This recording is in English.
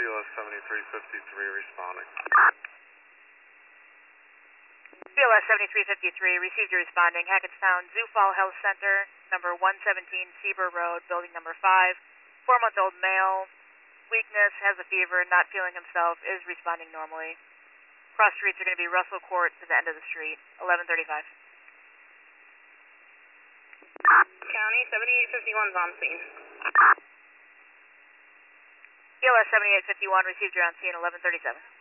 BLS 7353 responding. BLS 7353, received you responding. Hackettstown Zufall Health Center, number 117 Seaber Road, building number 5. 4-month-old male, weakness, has a fever, not feeling himself, is responding normally. Cross streets are going to be Russell Court to the end of the street, 1135. County 7851's on scene. BLS 7851, received you on scene, 1137.